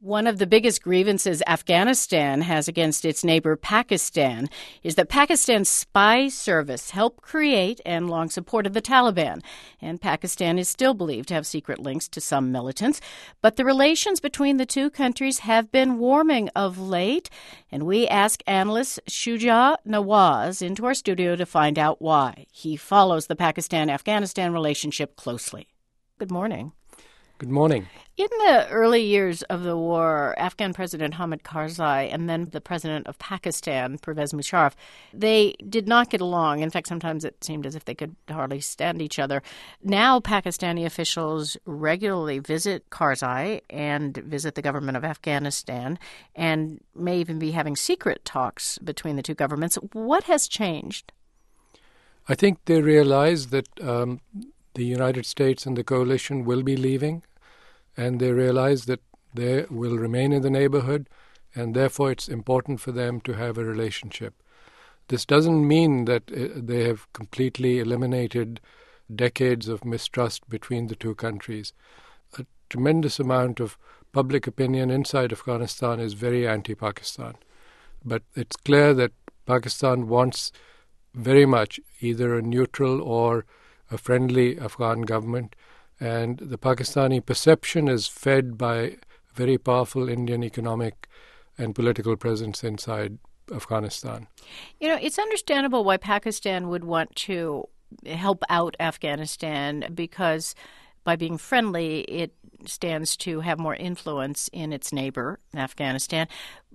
One of the biggest grievances Afghanistan has against its neighbor Pakistan is that Pakistan's spy service helped create and long supported the Taliban. And Pakistan is still believed to have secret links to some militants. But the relations between the two countries have been warming of late. And we ask analyst Shuja Nawaz into our studio to find out why. He follows the Pakistan-Afghanistan relationship closely. Good morning. Good morning. In the early years of the war, Afghan President Hamid Karzai and then the president of Pakistan, Pervez Musharraf, they did not get along. In fact, sometimes it seemed as if they could hardly stand each other. Now, Pakistani officials regularly visit Karzai and visit the government of Afghanistan and may even be having secret talks between the two governments. What has changed? I think they realize that the United States and the coalition will be leaving, and they realize that they will remain in the neighborhood, and therefore it's important for them to have a relationship. This doesn't mean that they have completely eliminated decades of mistrust between the two countries. A tremendous amount of public opinion inside Afghanistan is very anti-Pakistan. But it's clear that Pakistan wants very much either a neutral or a friendly Afghan government, and the Pakistani perception is fed by a very powerful Indian economic and political presence inside Afghanistan. You know, it's understandable why Pakistan would want to help out Afghanistan because by being friendly, it stands to have more influence in its neighbor, Afghanistan.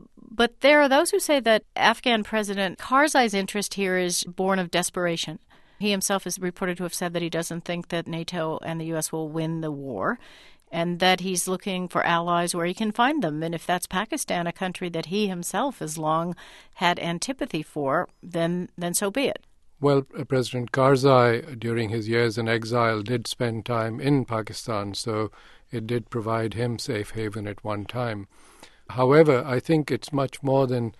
But there are those who say that Afghan President Karzai's interest here is born of desperation. He himself is reported to have said that he doesn't think that NATO and the U.S. will win the war and that he's looking for allies where he can find them. And if that's Pakistan, a country that he himself has long had antipathy for, then so be it. Well, President Karzai, during his years in exile, did spend time in Pakistan, so it did provide him safe haven at one time. However, I think it's much more than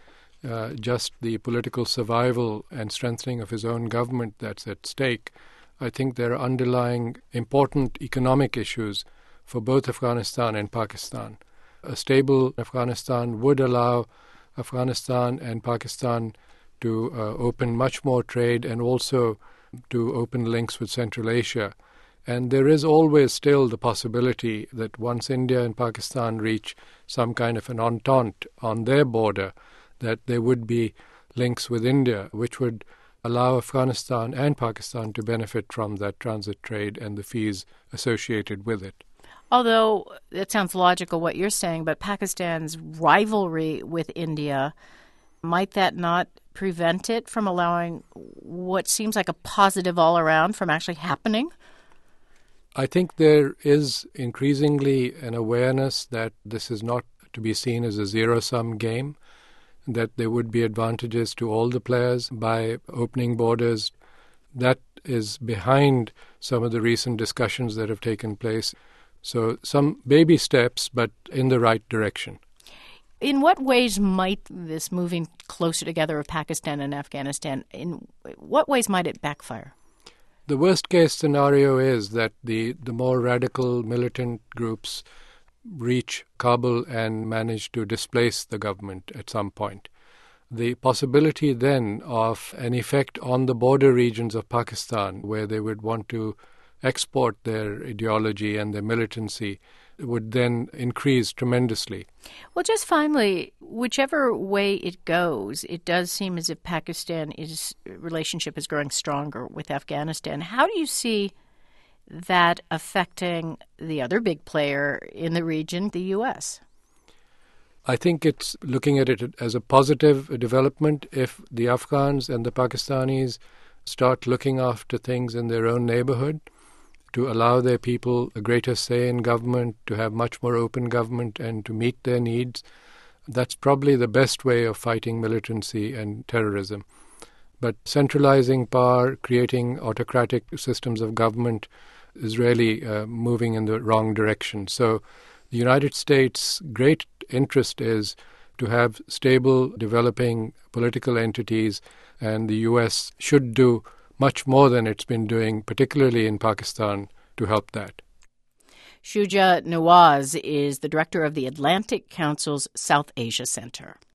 just the political survival and strengthening of his own government that's at stake. I think there are underlying important economic issues for both Afghanistan and Pakistan. A stable Afghanistan would allow Afghanistan and Pakistan to open much more trade and also to open links with Central Asia. And there is always still the possibility that once India and Pakistan reach some kind of an entente on their border, that there would be links with India, which would allow Afghanistan and Pakistan to benefit from that transit trade and the fees associated with it. Although it sounds logical what you're saying, but Pakistan's rivalry with India, might that not prevent it from allowing what seems like a positive all-around from actually happening? I think there is increasingly an awareness that this is not to be seen as a zero-sum game, that there would be advantages to all the players by opening borders. That is behind some of the recent discussions that have taken place. So some baby steps, but in the right direction. In what ways might this moving closer together of Pakistan and Afghanistan, in what ways might it backfire? The worst-case scenario is that the more radical militant groups reach Kabul and manage to displace the government at some point. The possibility then of an effect on the border regions of Pakistan, where they would want to export their ideology and their militancy, would then increase tremendously. Well, just finally, whichever way it goes, it does seem as if Pakistan's relationship is growing stronger with Afghanistan. How do you see that affecting the other big player in the region, the U.S.? I think it's looking at it as a positive development if the Afghans and the Pakistanis start looking after things in their own neighborhood, to allow their people a greater say in government, to have much more open government and to meet their needs. That's probably the best way of fighting militancy and terrorism. But centralizing power, creating autocratic systems of government is really moving in the wrong direction. So the United States' great interest is to have stable, developing political entities, and the U.S. should do much more than it's been doing, particularly in Pakistan, to help that. Shuja Nawaz is the director of the Atlantic Council's South Asia Center.